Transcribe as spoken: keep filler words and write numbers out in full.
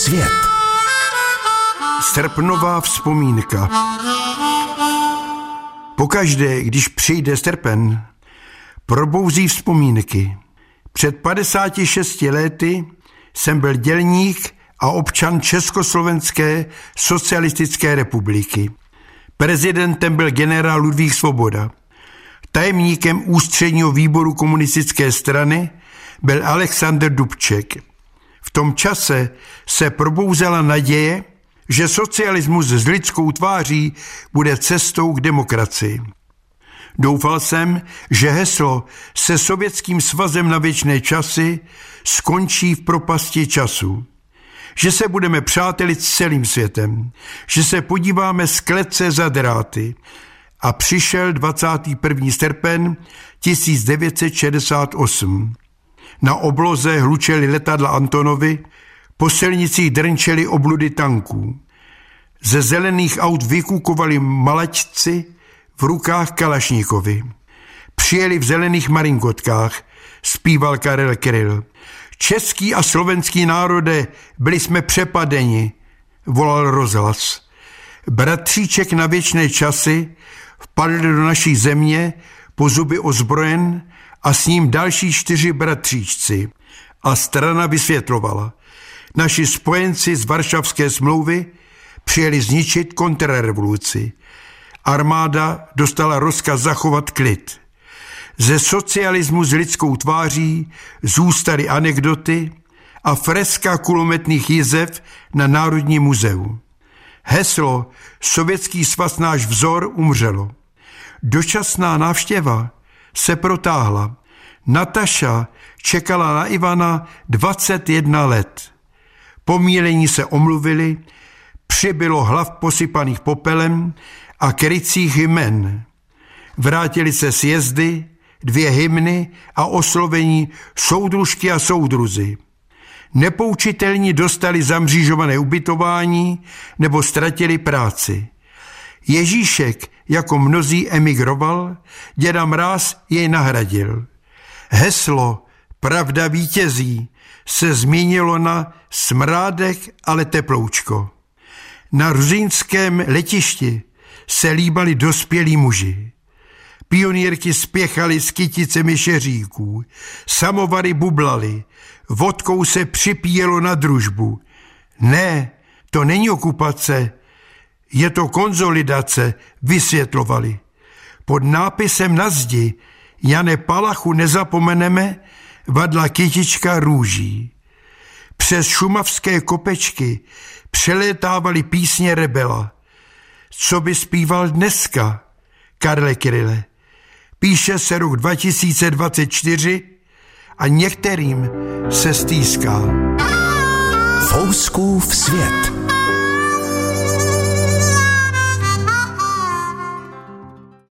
svět. Srpnová vzpomínka. Pokaždé, když přijde srpen, probouzí vzpomínky. Před padesáti šesti lety jsem byl dělník a občan Československé socialistické republiky. Prezidentem byl generál Ludvík Svoboda. Tajemníkem ústředního výboru komunistické strany byl Alexander Dubček. V tom čase se probouzela naděje, že socialismus s lidskou tváří bude cestou k demokracii. Doufal jsem, že heslo se Sovětským svazem na věčné časy skončí v propasti času. Že se budeme přátelit s celým světem. Že se podíváme z klece za dráty. A přišel dvacátého prvního srpen tisíc devět set šedesát osm. Na obloze hlučely letadla Antonovy, po silnicích drnčely obludy tanků. Ze zelených aut vykukovali malačci, v rukách kalašníkovi. Přijeli v zelených maringotkách, zpíval Karel Kryl. Český a slovenský národe, byli jsme přepadeni, volal rozhlas. Bratříček na věčné časy vpadl do naší země po zuby ozbrojen a s ním další čtyři bratříčci. A strana vysvětlovala. Naši spojenci z Varšavské smlouvy přijeli zničit kontrarevoluci. Armáda dostala rozkaz zachovat klid. Ze socialismu s lidskou tváří zůstaly anekdoty a freska kulometných jizev na Národním muzeu. Heslo Sovětský svaz náš vzor umřelo. Dočasná návštěva se protáhla. Nataša čekala na Ivana dvacet jedna let. Pomílení se omluvili, přibylo hlav posypaných popelem a krycích jmen. Vrátili se sjezdy, dvě hymny a oslovení soudružky a soudruzi. Nepoučitelní dostali zamřížované ubytování nebo ztratili práci. Ježíšek, jako mnozí, emigroval, děda Mráz jej nahradil. Heslo Pravda vítězí se změnilo na Smrádek, ale teploučko. Na rusínském letišti se líbali dospělí muži. Pionýrky spěchaly s kyticemi šeříků, samovary bublaly, vodkou se připíjelo na družbu. Ne, to není okupace, je to konzolidace, vysvětlovali. Pod nápisem na zdi Jane Palachu nezapomeneme vadla kytička růží. Přes šumavské kopečky přelétávaly písně rebela. Co by zpíval dneska, Karle Kryle? Píše se rok dva tisíce dvacet čtyři a některým se stýská. Fouskův svět.